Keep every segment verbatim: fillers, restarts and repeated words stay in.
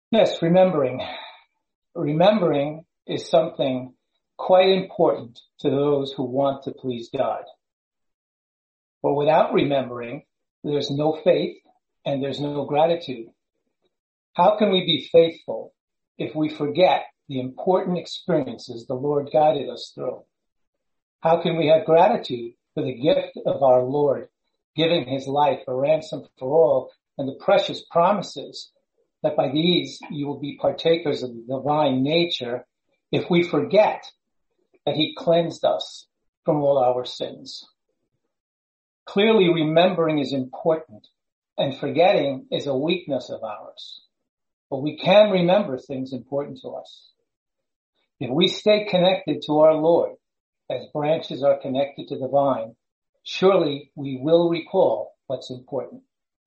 Yes, remembering. Remembering is something quite important to those who want to please God. But without remembering, there's no faith and there's no gratitude. How can we be faithful if we forget the important experiences the Lord guided us through? How can we have gratitude for the gift of our Lord, giving his life a ransom for all, and the precious promises that by these you will be partakers of the divine nature, if we forget that he cleansed us from all our sins? Clearly, remembering is important, and forgetting is a weakness of ours. But we can remember things important to us. If we stay connected to our Lord, as branches are connected to the vine, surely we will recall what's important.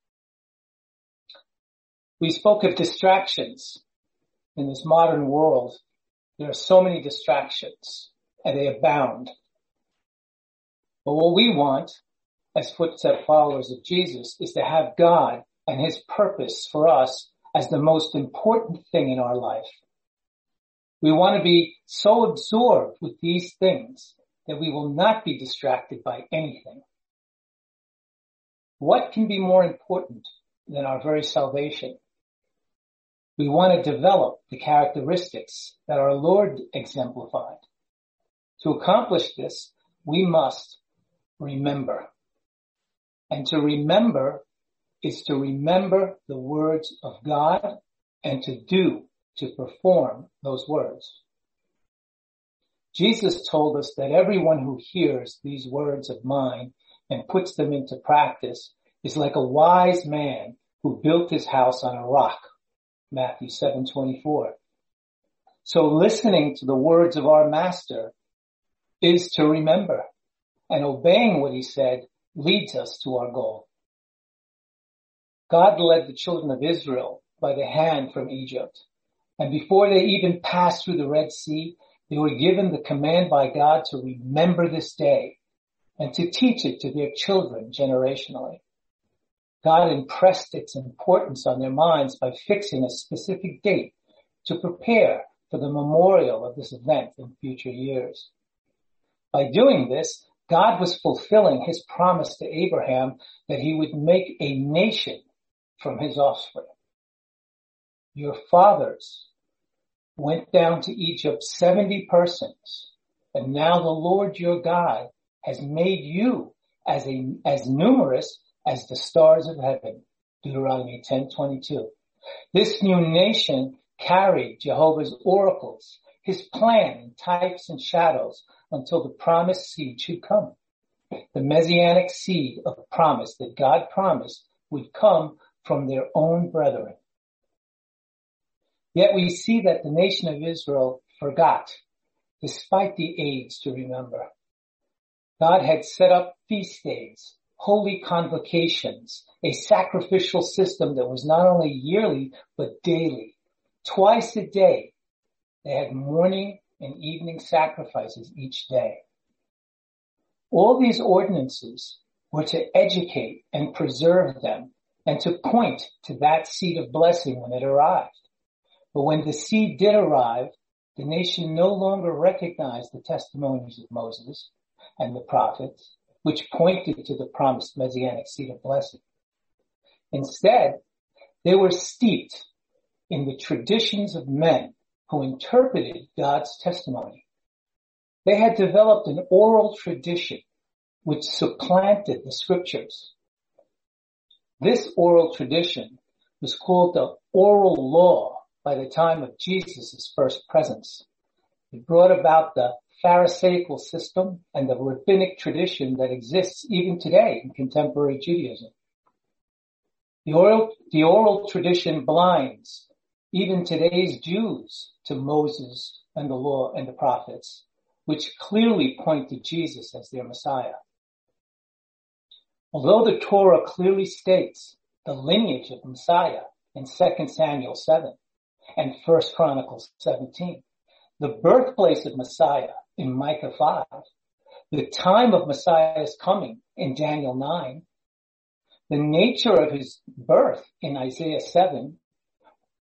We spoke of distractions. In this modern world, there are so many distractions, and they abound. But what we want, as footstep followers of Jesus, is to have God and his purpose for us as the most important thing in our life. We want to be so absorbed with these things that we will not be distracted by anything. What can be more important than our very salvation? We want to develop the characteristics that our Lord exemplified. To accomplish this, we must remember. And to remember is to remember the words of God and to do, to perform those words. Jesus told us that everyone who hears these words of mine and puts them into practice is like a wise man who built his house on a rock. Matthew seven twenty-four. So listening to the words of our Master is to remember, and obeying what he said leads us to our goal. God led the children of Israel by the hand from Egypt, and before they even passed through the Red Sea, they were given the command by God to remember this day and to teach it to their children generationally. God impressed its importance on their minds by fixing a specific date to prepare for the memorial of this event in future years. By doing this, God was fulfilling his promise to Abraham that he would make a nation from his offspring. Your fathers went down to Egypt seventy persons, and now the Lord your God has made you as a, as numerous as the stars of heaven. Deuteronomy ten twenty-two. This new nation carried Jehovah's oracles, his plan in types and shadows until the promised seed should come. The messianic seed of promise that God promised would come from their own brethren. Yet we see that the nation of Israel forgot, despite the aids to remember. God had set up feast days, holy convocations, a sacrificial system that was not only yearly, but daily. Twice a day, they had morning and evening sacrifices each day. All these ordinances were to educate and preserve them and to point to that seed of blessing when it arrived. But when the seed did arrive, the nation no longer recognized the testimonies of Moses and the prophets, which pointed to the promised messianic seed of blessing. Instead, they were steeped in the traditions of men who interpreted God's testimony. They had developed an oral tradition which supplanted the scriptures. This oral tradition was called the oral law by the time of Jesus' first presence. It brought about the Pharisaical system and the rabbinic tradition that exists even today in contemporary Judaism. The oral, the oral tradition blinds even today's Jews to Moses and the law and the prophets, which clearly point to Jesus as their Messiah. Although the Torah clearly states the lineage of Messiah in Second Samuel seven and First Chronicles seventeen, the birthplace of Messiah in Micah five, the time of Messiah's coming in Daniel nine, the nature of his birth in Isaiah seven,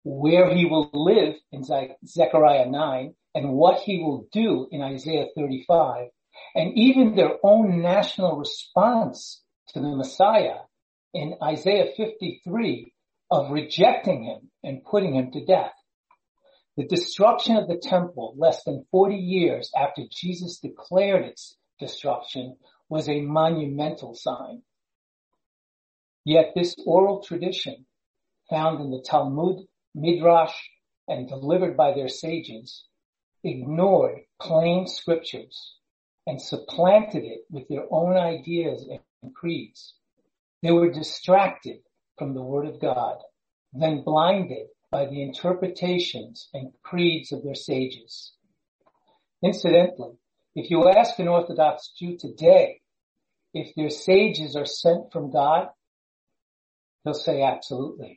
where he will live in Zechariah nine, and what he will do in Isaiah thirty-five, and even their own national response to the Messiah in Isaiah fifty-three of rejecting him and putting him to death. The destruction of the temple less than forty years after Jesus declared its destruction was a monumental sign. Yet this oral tradition, found in the Talmud, Midrash, and delivered by their sages, ignored plain scriptures and supplanted it with their own ideas and creeds. They were distracted from the Word of God, then blinded by the interpretations and creeds of their sages. Incidentally, if you ask an Orthodox Jew today if their sages are sent from God, they'll say absolutely.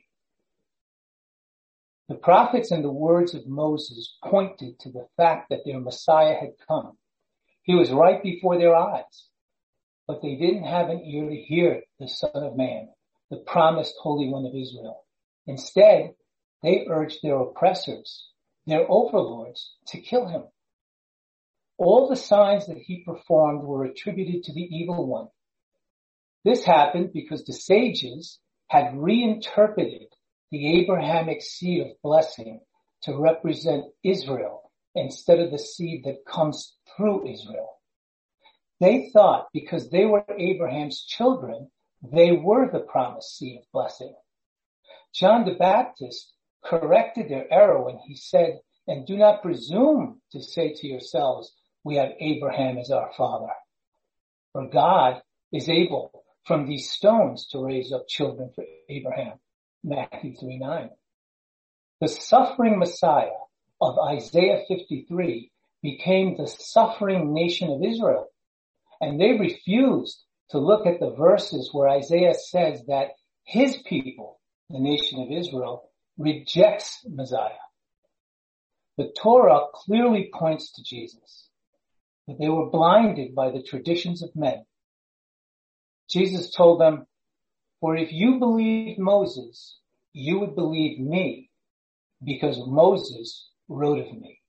The prophets and the words of Moses pointed to the fact that their Messiah had come. He was right before their eyes, but they didn't have an ear to hear the Son of Man, the promised Holy One of Israel. Instead, they urged their oppressors, their overlords, to kill him. All the signs that he performed were attributed to the evil one. This happened because the sages had reinterpreted the Abrahamic seed of blessing to represent Israel instead of the seed that comes through Israel. They thought because they were Abraham's children, they were the promised seed of blessing. John the Baptist corrected their error when he said, "And do not presume to say to yourselves, we have Abraham as our father. For God is able from these stones to raise up children for Abraham." Matthew three nine. The suffering Messiah of Isaiah fifty-three became the suffering nation of Israel. And they refused to look at the verses where Isaiah says that his people, the nation of Israel, rejects Messiah. The Torah clearly points to Jesus, but they were blinded by the traditions of men. Jesus told them, "For if you believed Moses, you would believe me, because Moses wrote of me."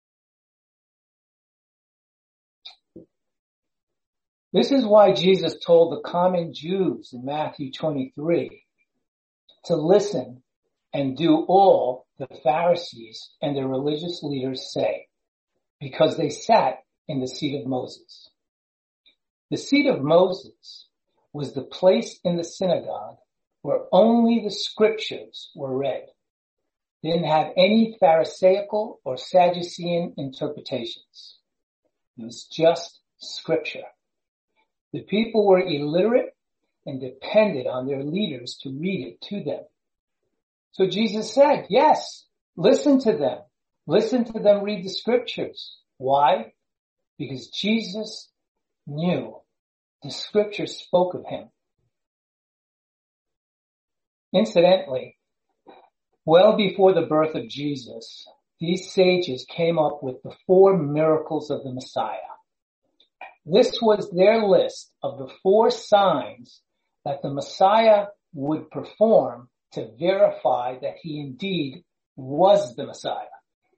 This is why Jesus told the common Jews in Matthew twenty-three to listen and do all the Pharisees and their religious leaders say, because they sat in the seat of Moses. The seat of Moses was the place in the synagogue where only the scriptures were read. They didn't have any Pharisaical or Sadducean interpretations. It was just scripture. The people were illiterate and depended on their leaders to read it to them. So Jesus said, yes, listen to them. Listen to them read the scriptures. Why? Because Jesus knew the scriptures spoke of him. Incidentally, well before the birth of Jesus, these sages came up with the four miracles of the Messiah. This was their list of the four signs that the Messiah would perform to verify that he indeed was the Messiah.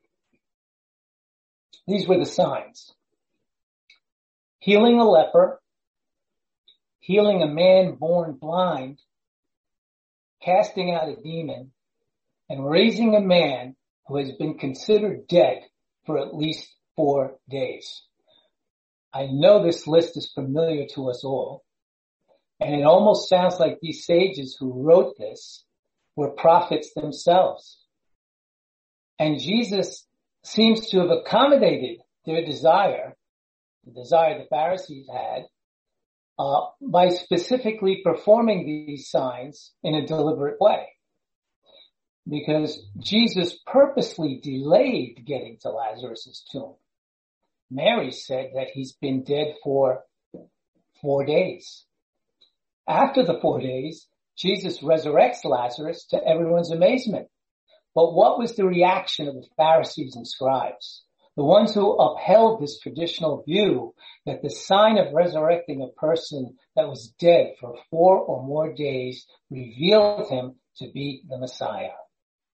These were the signs: healing a leper, healing a man born blind, casting out a demon, and raising a man who has been considered dead for at least four days. I know this list is familiar to us all, and it almost sounds like these sages who wrote this were prophets themselves. And Jesus seems to have accommodated their desire, the desire the Pharisees had, uh, by specifically performing these signs in a deliberate way. Because Jesus purposely delayed getting to Lazarus' tomb. Mary said that he's been dead for four days. After the four days, Jesus resurrects Lazarus to everyone's amazement. But what was the reaction of the Pharisees and scribes? The ones who upheld this traditional view that the sign of resurrecting a person that was dead for four or more days revealed him to be the Messiah.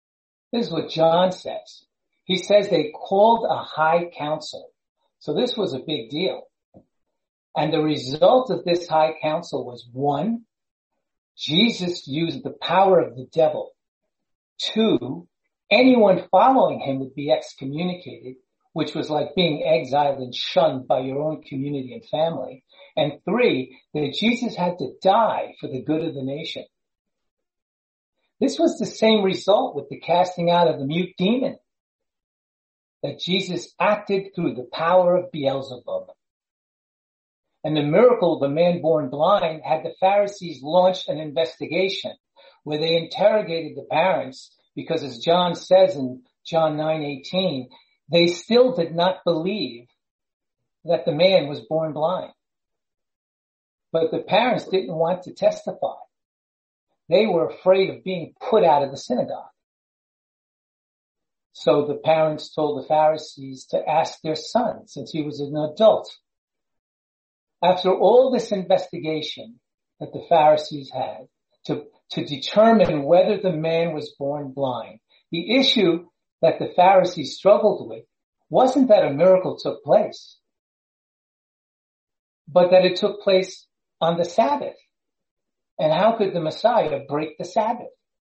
This is what John says. He says they called a high council. So this was a big deal. And the result of this high council was, one, Jesus used the power of the devil. Two, anyone following him would be excommunicated, which was like being exiled and shunned by your own community and family. And three, that Jesus had to die for the good of the nation. This was the same result with the casting out of the mute demon, that Jesus acted through the power of Beelzebub. And the miracle of the man born blind had the Pharisees launch an investigation where they interrogated the parents because, as John says in John nine eighteen, they still did not believe that the man was born blind. But the parents didn't want to testify. They were afraid of being put out of the synagogue. So the parents told the Pharisees to ask their son, since he was an adult. After all this investigation that the Pharisees had to, to determine whether the man was born blind, the issue that the Pharisees struggled with wasn't that a miracle took place, but that it took place on the Sabbath. And how could the Messiah break the Sabbath?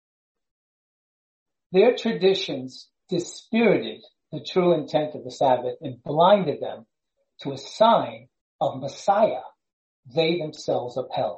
Their traditions dispirited the true intent of the Sabbath and blinded them to a sign of Messiah they themselves upheld.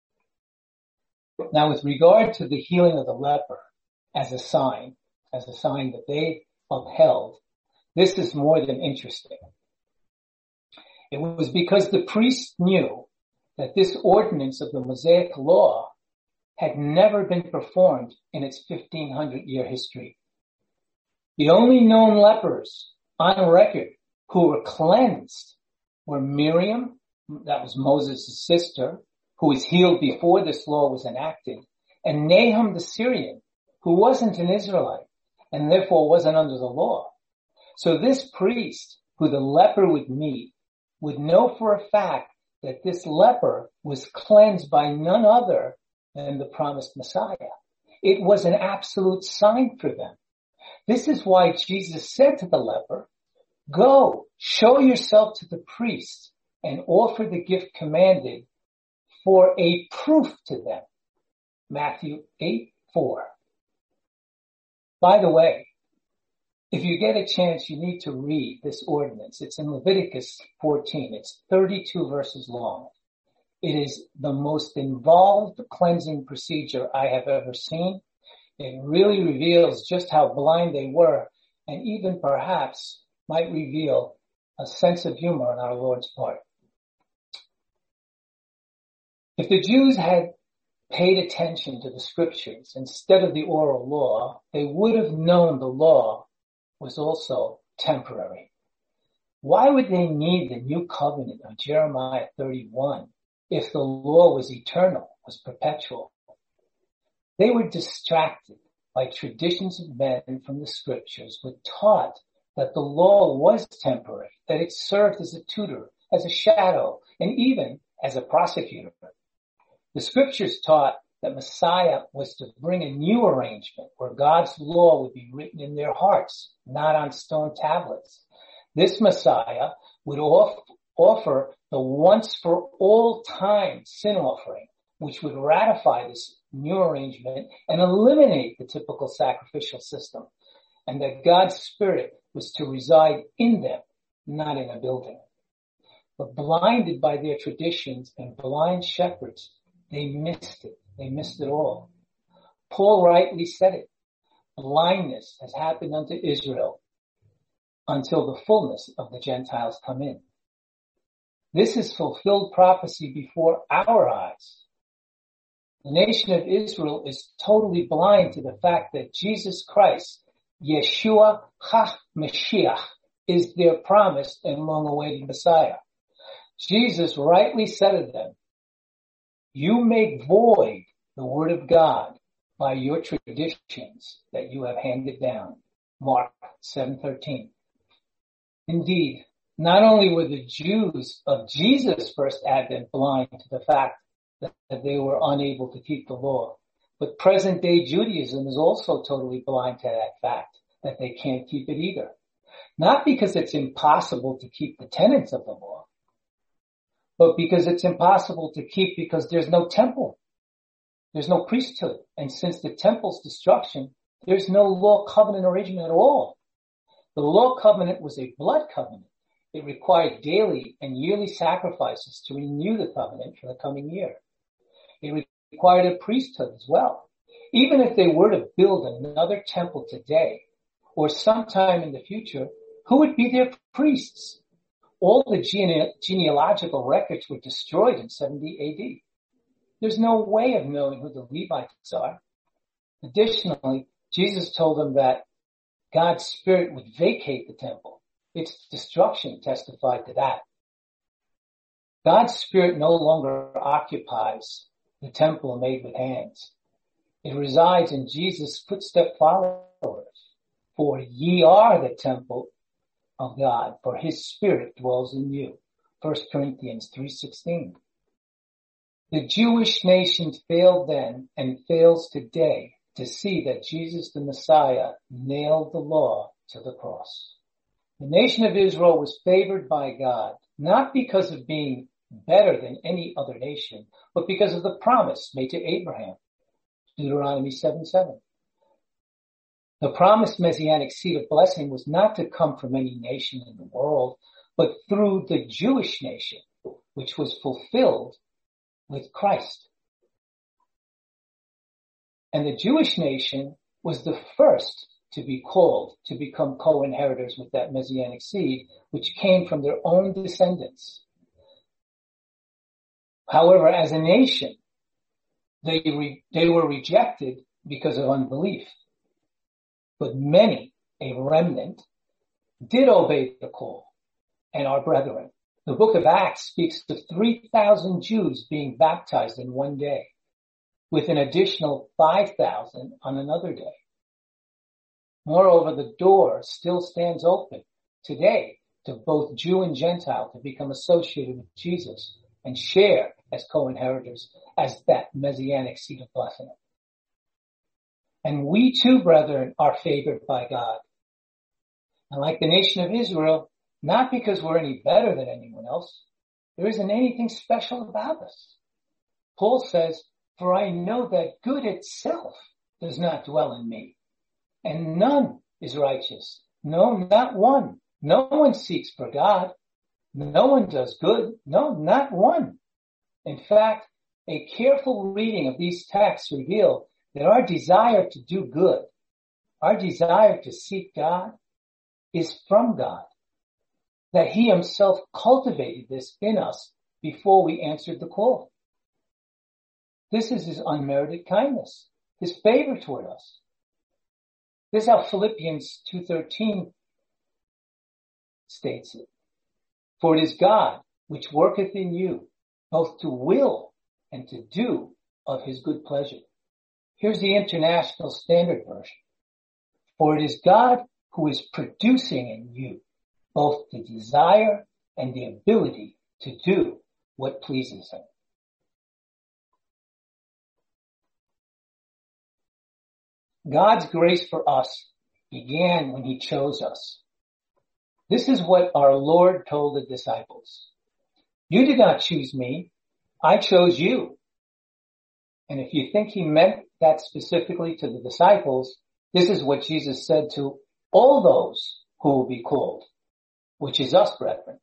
Now, with regard to the healing of the leper as a sign, as a sign that they upheld, this is more than interesting. It was because the priests knew that this ordinance of the Mosaic law had never been performed in its fifteen hundred year history. The only known lepers on record who were cleansed were Miriam, that was Moses' sister, who was healed before this law was enacted, and Nahum the Syrian, who wasn't an Israelite and therefore wasn't under the law. So this priest, who the leper would meet, would know for a fact that this leper was cleansed by none other than the promised Messiah. It was an absolute sign for them. This is why Jesus said to the leper, "Go, show yourself to the priest and offer the gift commanded for a proof to them." Matthew eight four. By the way, if you get a chance, you need to read this ordinance. It's in Leviticus fourteen. It's thirty-two verses long. It is the most involved cleansing procedure I have ever seen. It really reveals just how blind they were, and even perhaps might reveal a sense of humor on our Lord's part. If the Jews had paid attention to the scriptures instead of the oral law, they would have known the law was also temporary. Why would they need the new covenant of Jeremiah thirty-one if the law was eternal, was perpetual? They were distracted by traditions of men from the scriptures, were taught that the law was temporary, that it served as a tutor, as a shadow, and even as a prosecutor. The scriptures taught that Messiah was to bring a new arrangement where God's law would be written in their hearts, not on stone tablets. This Messiah would off, offer the once for all time sin offering, which would ratify this new arrangement and eliminate the typical sacrificial system, and that God's Spirit was to reside in them, not in a building. But blinded by their traditions and blind shepherds, they missed it. They missed it all. Paul rightly said it. Blindness has happened unto Israel until the fullness of the Gentiles come in. This is fulfilled prophecy before our eyes. The nation of Israel is totally blind to the fact that Jesus Christ, Yeshua HaMashiach, is their promised and long-awaited Messiah. Jesus rightly said of them, "You make void the word of God by your traditions that you have handed down." Mark seven thirteen. Indeed, not only were the Jews of Jesus' first advent blind to the fact that they were unable to keep the law, But present day Judaism is also totally blind to that fact, that they can't keep it either. Not because it's impossible to keep the tenets of the law, but because it's impossible to keep because there's no temple. There's no priesthood. And since the temple's destruction, there's no law covenant arrangement at all. The law covenant was a blood covenant. It required daily and yearly sacrifices to renew the covenant for the coming year. It required a priesthood as well. Even if they were to build another temple today or sometime in the future, who would be their priests? All the gene- genealogical records were destroyed in seventy A D. There's no way of knowing who the Levites are. Additionally, Jesus told them that God's Spirit would vacate the temple. Its destruction testified to that. God's Spirit no longer occupies the temple made with hands. It resides in Jesus' footstep followers. For ye are the temple of God, for his Spirit dwells in you. First Corinthians three sixteen. The Jewish nation failed then and fails today to see that Jesus the Messiah nailed the law to the cross. The nation of Israel was favored by God, not because of being better than any other nation, but because of the promise made to Abraham. Deuteronomy seven seven. The promised messianic seed of blessing was not to come from any nation in the world, but through the Jewish nation, which was fulfilled with Christ. And the Jewish nation was the first to be called to become co-inheritors with that messianic seed, which came from their own descendants. However, as a nation, they re- they were rejected because of unbelief. But many, a remnant, did obey the call and are brethren. The book of Acts speaks of three thousand Jews being baptized in one day, with an additional five thousand on another day. Moreover, the door still stands open today to both Jew and Gentile to become associated with Jesus and share as co-inheritors as that messianic seed of blessing. And we too, brethren, are favored by God. And like the nation of Israel, not because we're any better than anyone else, there isn't anything special about us. Paul says, for I know that good itself does not dwell in me, and none is righteous. No, not one. No one seeks for God. No one does good. No, not one. In fact, a careful reading of these texts reveal that our desire to do good, our desire to seek God, is from God. That he himself cultivated this in us before we answered the call. This is his unmerited kindness, his favor toward us. This is how Philippians two thirteen states it. For it is God which worketh in you, both to will and to do of his good pleasure. Here's the International Standard Version. For it is God who is producing in you both the desire and the ability to do what pleases him. God's grace for us began when he chose us. This is what our Lord told the disciples. You did not choose me. I chose you. And if you think he meant that specifically to the disciples, this is what Jesus said to all those who will be called, which is us, brethren.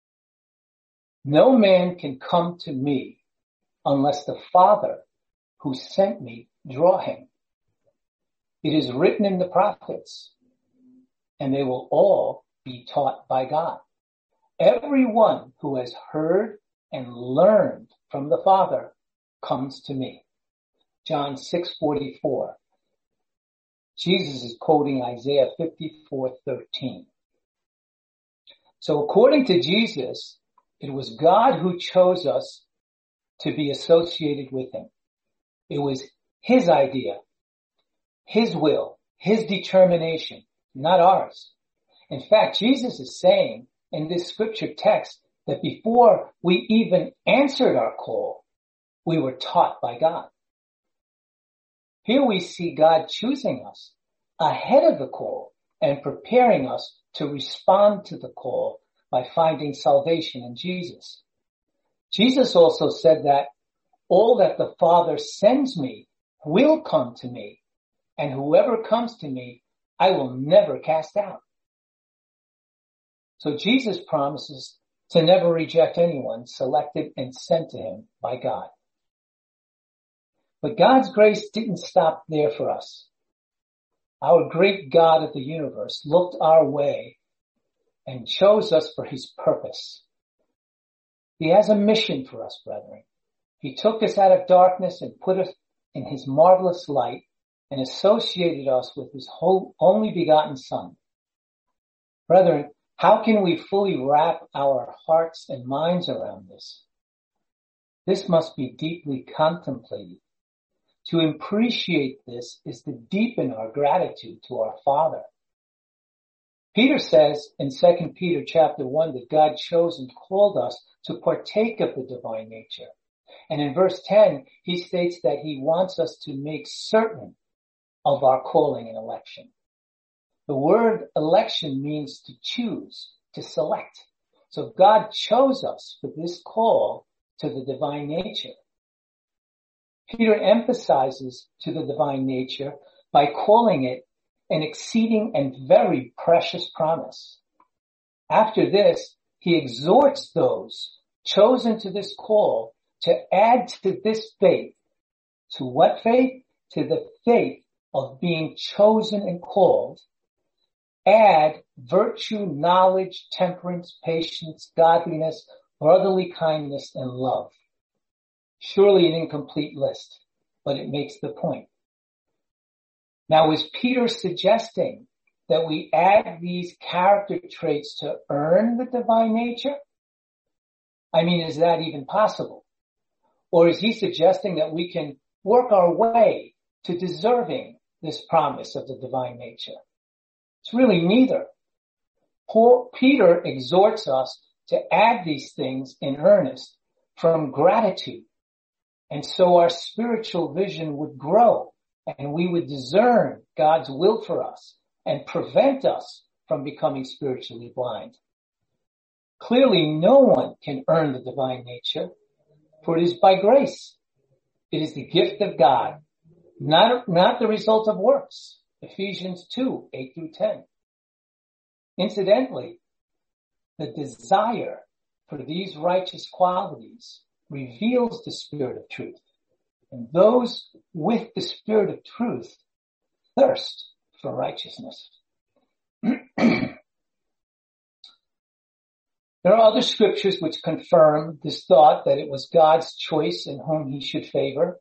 No man can come to me unless the Father who sent me draw him. It is written in the prophets, and they will all be taught by God. Everyone who has heard and learned from the Father comes to me. John six forty-four. Jesus is quoting Isaiah fifty-four thirteen. So according to Jesus, it was God who chose us to be associated with him. It was his idea, his will, his determination, not ours. In fact, Jesus is saying in this scripture text that before we even answered our call, we were taught by God. Here we see God choosing us ahead of the call and preparing us to respond to the call by finding salvation in Jesus. Jesus also said that all that the Father sends me will come to me, and whoever comes to me, I will never cast out. So Jesus promises to never reject anyone selected and sent to him by God. But God's grace didn't stop there for us. Our great God of the universe looked our way and chose us for his purpose. He has a mission for us, brethren. He took us out of darkness and put us in his marvelous light and associated us with his whole, only begotten Son. Brethren, how can we fully wrap our hearts and minds around this? This must be deeply contemplated. To appreciate this is to deepen our gratitude to our Father. Peter says in Second Peter chapter one that God chose and called us to partake of the divine nature. And in verse ten, he states that he wants us to make certain of our calling and election. The word election means to choose, to select. So God chose us for this call to the divine nature. Peter emphasizes to the divine nature by calling it an exceeding and very precious promise. After this, he exhorts those chosen to this call to add to this faith. To what faith? To the faith of being chosen and called. Add virtue, knowledge, temperance, patience, godliness, brotherly kindness, and love. Surely an incomplete list, but it makes the point. Now, is Peter suggesting that we add these character traits to earn the divine nature? I mean, is that even possible? Or is he suggesting that we can work our way to deserving this promise of the divine nature? It's really neither. Paul, Peter exhorts us to add these things in earnest from gratitude. And so our spiritual vision would grow and we would discern God's will for us and prevent us from becoming spiritually blind. Clearly, no one can earn the divine nature, for it is by grace. It is the gift of God, not, not the result of works. Ephesians two, eight through ten. Incidentally, the desire for these righteous qualities reveals the spirit of truth. And those with the spirit of truth thirst for righteousness. There are other scriptures which confirm this thought that it was God's choice in whom he should favor.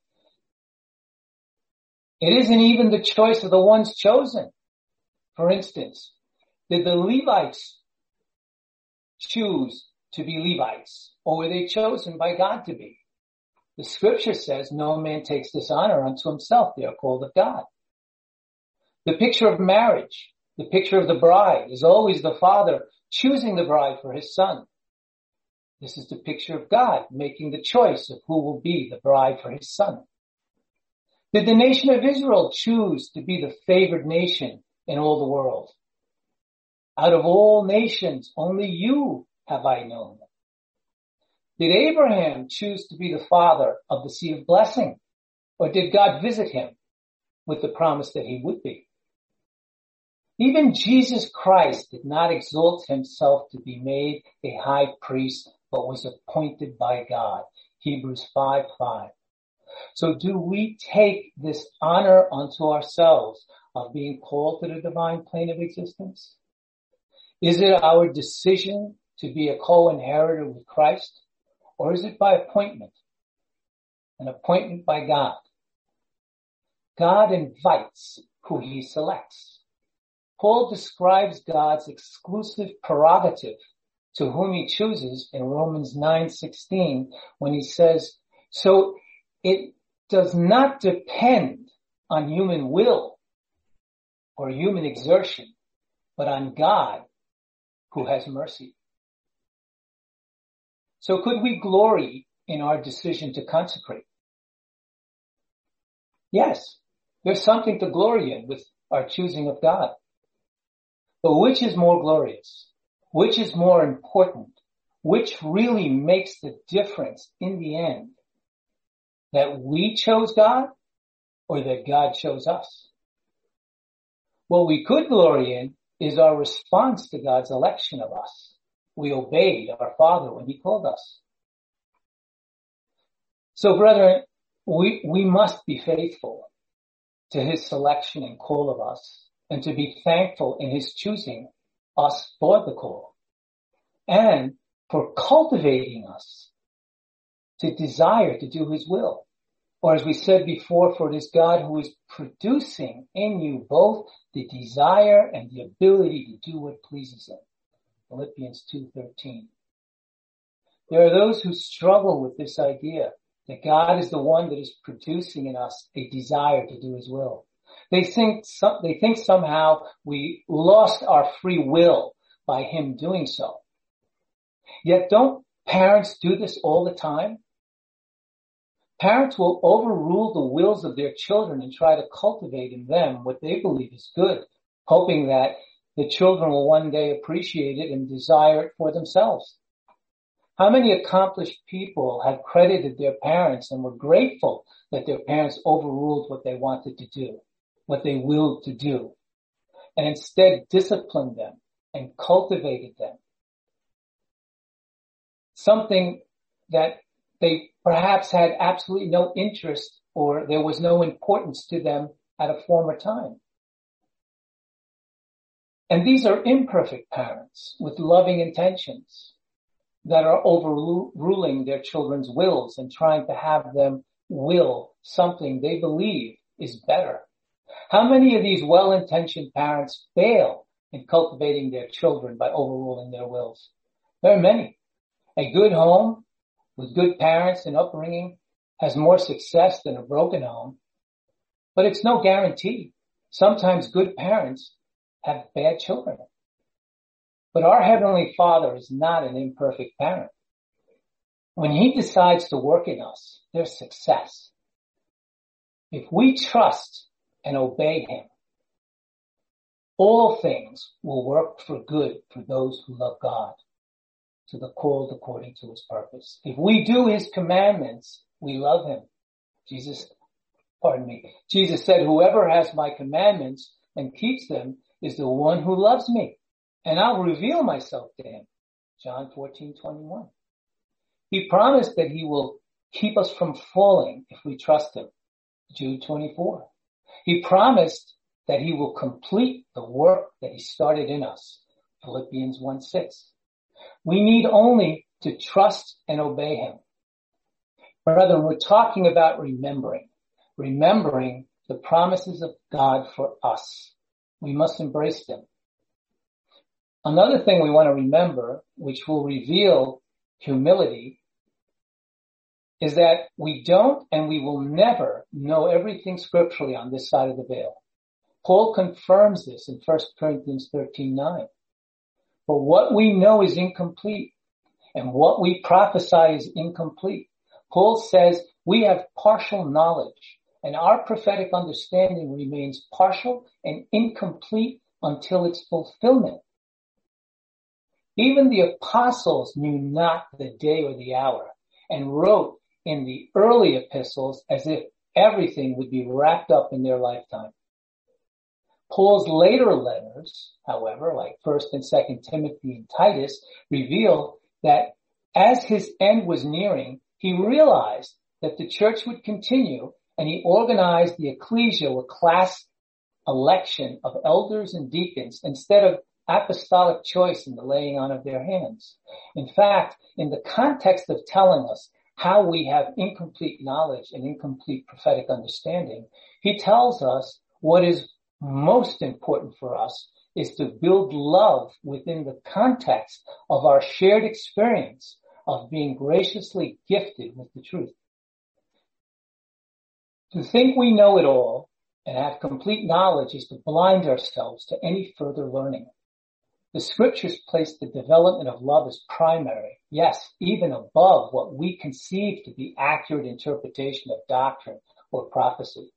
It isn't even the choice of the ones chosen. For instance, did the Levites choose to be Levites, or were they chosen by God to be? The scripture says no man takes this honor unto himself. They are called of God. The picture of marriage, the picture of the bride, is always the father choosing the bride for his son. This is the picture of God making the choice of who will be the bride for his son. Did the nation of Israel choose to be the favored nation in all the world? Out of all nations, only you have I known. Did Abraham choose to be the father of the seed of blessing? Or did God visit him with the promise that he would be? Even Jesus Christ did not exalt himself to be made a high priest, but was appointed by God. Hebrews five five. So do we take this honor unto ourselves of being called to the divine plane of existence? Is it our decision to be a co-inheritor with Christ? Or is it by appointment? An appointment by God. God invites who he selects. Paul describes God's exclusive prerogative to whom he chooses in Romans nine sixteen when he says, so it does not depend on human will or human exertion, but on God who has mercy. So could we glory in our decision to consecrate? Yes, There's something to glory in with our choosing of God. But which is more glorious? Which is more important? Which really makes the difference in the end? That we chose God or that God chose us? What we could glory in is our response to God's election of us. We obeyed our Father when He called us. So, brethren, we, we must be faithful to His selection and call of us, and to be thankful in His choosing us for the call, and for cultivating us to desire to do His will. Or as we said before, for it is God who is producing in you both the desire and the ability to do what pleases Him. Philippians two thirteen. There are those who struggle with this idea that God is the one that is producing in us a desire to do His will. They think some, they think somehow we lost our free will by Him doing so. Yet don't parents do this all the time? Parents will overrule the wills of their children and try to cultivate in them what they believe is good, hoping that the children will one day appreciate it and desire it for themselves. How many accomplished people have credited their parents and were grateful that their parents overruled what they wanted to do, what they willed to do, and instead disciplined them and cultivated them? Something that they perhaps had absolutely no interest or there was no importance to them at a former time. And these are imperfect parents with loving intentions that are overruling their children's wills and trying to have them will something they believe is better. How many of these well-intentioned parents fail in cultivating their children by overruling their wills? There are many. A good home with good parents and upbringing has more success than a broken home, but it's no guarantee. Sometimes good parents have bad children. But our Heavenly Father is not an imperfect parent. When He decides to work in us, there's success. If we trust and obey Him, all things will work for good for those who love God, to the called according to His purpose. If we do His commandments, we love Him. Jesus, pardon me, Jesus said, whoever has my commandments and keeps them is the one who loves me, and I'll reveal myself to him. John fourteen twenty-one. He promised that He will keep us from falling if we trust Him. Jude twenty-four. He promised that He will complete the work that He started in us. Philippians one six. We need only to trust and obey Him. Brethren, we're talking about remembering. Remembering the promises of God for us. We must embrace them. Another thing we want to remember, which will reveal humility, is that we don't and we will never know everything scripturally on this side of the veil. Paul confirms this in First Corinthians thirteen nine. But what we know is incomplete, and what we prophesy is incomplete. Paul says we have partial knowledge, and our prophetic understanding remains partial and incomplete until its fulfillment. Even the apostles knew not the day or the hour, and wrote in the early epistles as if everything would be wrapped up in their lifetime. Paul's later letters, however, like First and Second Timothy and Titus, reveal that as his end was nearing, he realized that the church would continue, and he organized the ecclesia with class election of elders and deacons instead of apostolic choice in the laying on of their hands. In fact, in the context of telling us how we have incomplete knowledge and incomplete prophetic understanding, he tells us what is most important for us is to build love within the context of our shared experience of being graciously gifted with the truth. To think we know it all and have complete knowledge is to blind ourselves to any further learning. The scriptures place the development of love as primary, yes, even above what we conceive to be accurate interpretation of doctrine or prophecy.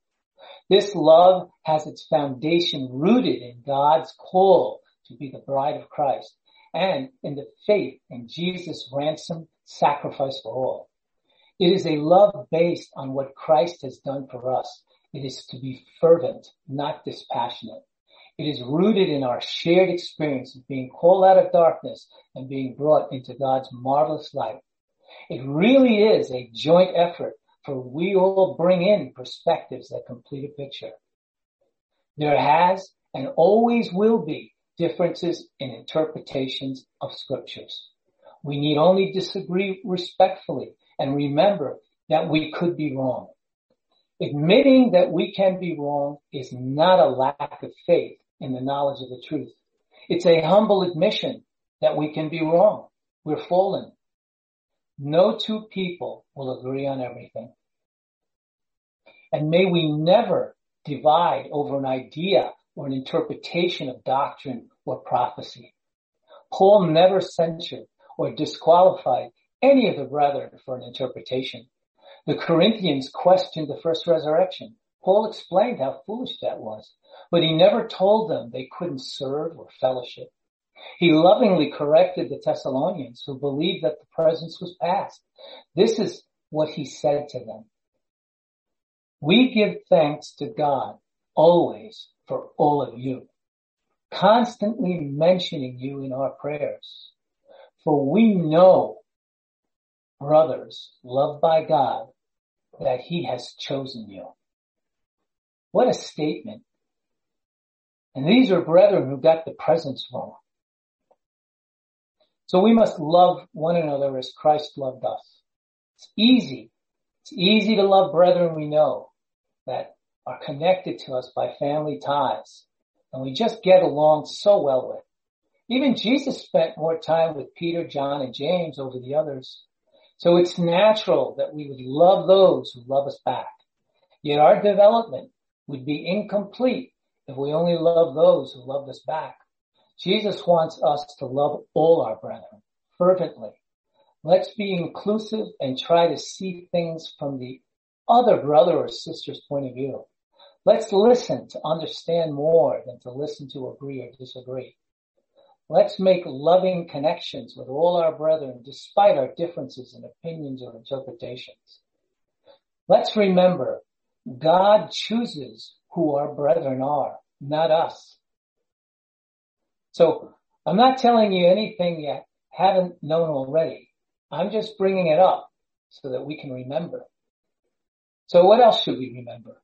This love has its foundation rooted in God's call to be the bride of Christ and in the faith in Jesus' ransom sacrifice for all. It is a love based on what Christ has done for us. It is to be fervent, not dispassionate. It is rooted in our shared experience of being called out of darkness and being brought into God's marvelous light. It really is a joint effort, for we all bring in perspectives that complete a picture. There has and always will be differences in interpretations of scriptures. We need only disagree respectfully and remember that we could be wrong. Admitting that we can be wrong is not a lack of faith in the knowledge of the truth. It's a humble admission that we can be wrong. We're fallen. No two people will agree on everything. And may we never divide over an idea or an interpretation of doctrine or prophecy. Paul never censured or disqualified any of the brethren for an interpretation. The Corinthians questioned the first resurrection. Paul explained how foolish that was, but he never told them they couldn't serve or fellowship. He lovingly corrected the Thessalonians who believed that the presence was past. This is what he said to them. We give thanks to God always for all of you, constantly mentioning you in our prayers. For we know, brothers, loved by God, that he has chosen you. What a statement. And these are brethren who got the presence wrong. So we must love one another as Christ loved us. It's easy. It's easy to love brethren we know that are connected to us by family ties, and we just get along so well with. Even Jesus spent more time with Peter, John, and James over the others. So it's natural that we would love those who love us back. Yet our development would be incomplete if we only love those who loved us back. Jesus wants us to love all our brethren fervently. Let's be inclusive and try to see things from the other brother or sister's point of view. Let's listen to understand more than to listen to agree or disagree. Let's make loving connections with all our brethren despite our differences in opinions or interpretations. Let's remember God chooses who our brethren are, not us. So I'm not telling you anything you haven't known already. I'm just bringing it up so that we can remember. So what else should we remember?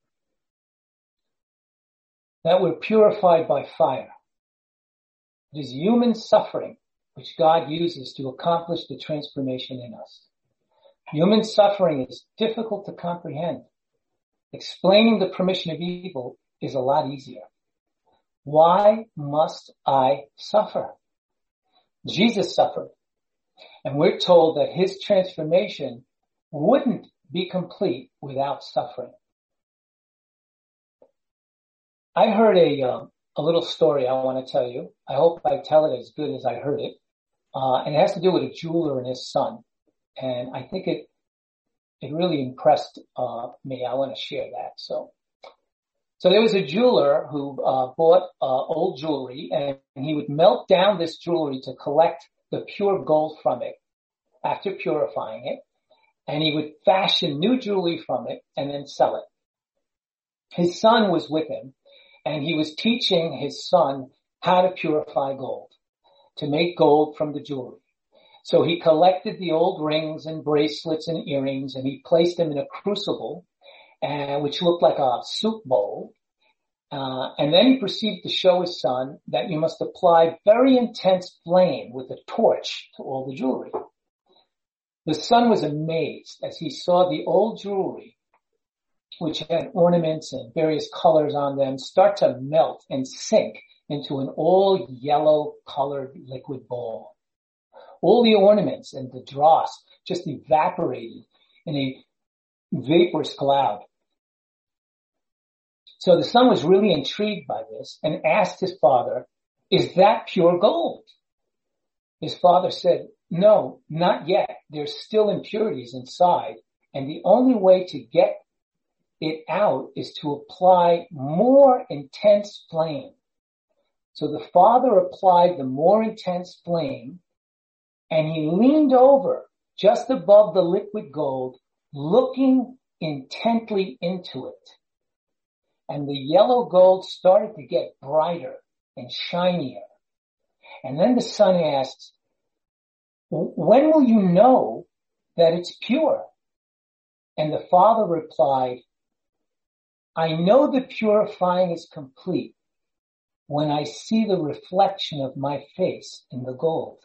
That we're purified by fire. It is human suffering which God uses to accomplish the transformation in us. Human suffering is difficult to comprehend. Explaining the permission of evil is a lot easier. Why must I suffer? Jesus suffered, and we're told that his transformation wouldn't be complete without suffering. I heard a uh, a little story I want to tell you. I hope I tell it as good as I heard it. Uh, and it has to do with a jeweler and his son. And I think it, it really impressed, uh, me. I want to share that. So, so there was a jeweler who, uh, bought, uh, old jewelry, and he would melt down this jewelry to collect the pure gold from it after purifying it. And he would fashion new jewelry from it and then sell it. His son was with him, and he was teaching his son how to purify gold, to make gold from the jewelry. So he collected the old rings and bracelets and earrings, and he placed them in a crucible, uh, which looked like a soup bowl. Uh, and then he proceeded to show his son that you must apply very intense flame with a torch to all the jewelry. The son was amazed as he saw the old jewelry, which had ornaments and various colors on them, start to melt and sink into an all yellow colored liquid ball. All the ornaments and the dross just evaporated in a vaporous cloud. So the son was really intrigued by this and asked his father, "Is that pure gold?" His father said, "No, not yet. There's still impurities inside, and the only way to get it out is to apply more intense flame. So the Father applied the more intense flame, and he leaned over just above the liquid gold, looking intently into it. And the yellow gold started to get brighter and shinier. And then the Son asks, when will you know that it's pure? And the Father replied, I know the purifying is complete when I see the reflection of my face in the gold.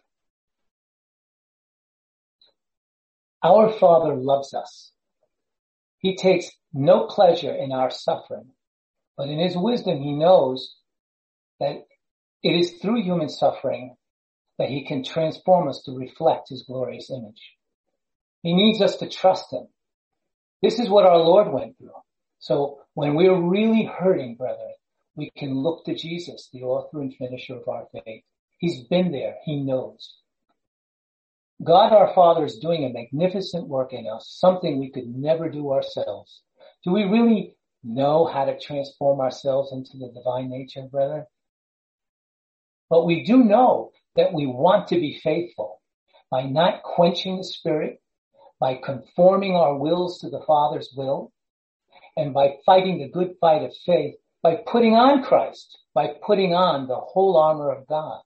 Our Father loves us. He takes no pleasure in our suffering, but in his wisdom he knows that it is through human suffering that he can transform us to reflect his glorious image. He needs us to trust him. This is what our Lord went through. So when we're really hurting, brethren, we can look to Jesus, the author and finisher of our faith. He's been there. He knows. God our Father is doing a magnificent work in us, something we could never do ourselves. Do we really know how to transform ourselves into the divine nature, brethren? But we do know that we want to be faithful by not quenching the Spirit, by conforming our wills to the Father's will, and by fighting the good fight of faith, by putting on Christ, by putting on the whole armor of God.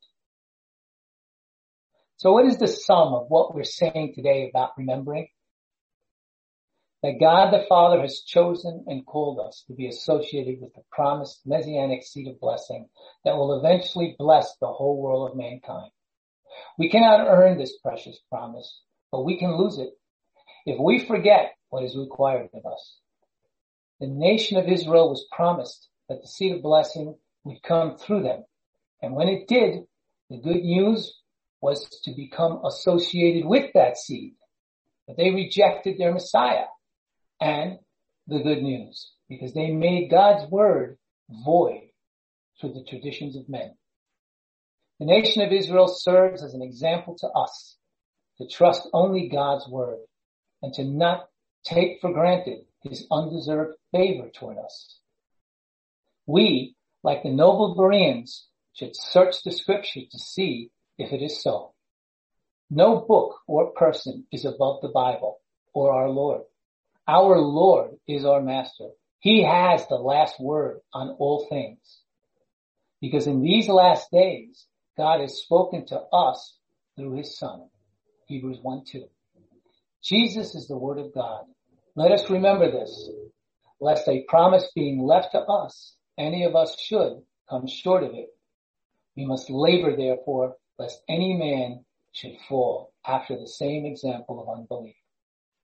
So what is the sum of what we're saying today about remembering? That God the Father has chosen and called us to be associated with the promised messianic seed of blessing that will eventually bless the whole world of mankind. We cannot earn this precious promise, but we can lose it if we forget what is required of us. The nation of Israel was promised that the seed of blessing would come through them. And when it did, the good news was to become associated with that seed. But they rejected their Messiah and the good news because they made God's word void through the traditions of men. The nation of Israel serves as an example to us to trust only God's word and to not take for granted his undeserved favor toward us. We, like the noble Bereans, should search the scripture to see if it is so. No book or person is above the Bible or our Lord. Our Lord is our master. He has the last word on all things. Because in these last days, God has spoken to us through his Son. Hebrews one two. Jesus is the word of God. Let us remember this, lest a promise being left to us, any of us should come short of it. We must labor, therefore, lest any man should fall after the same example of unbelief.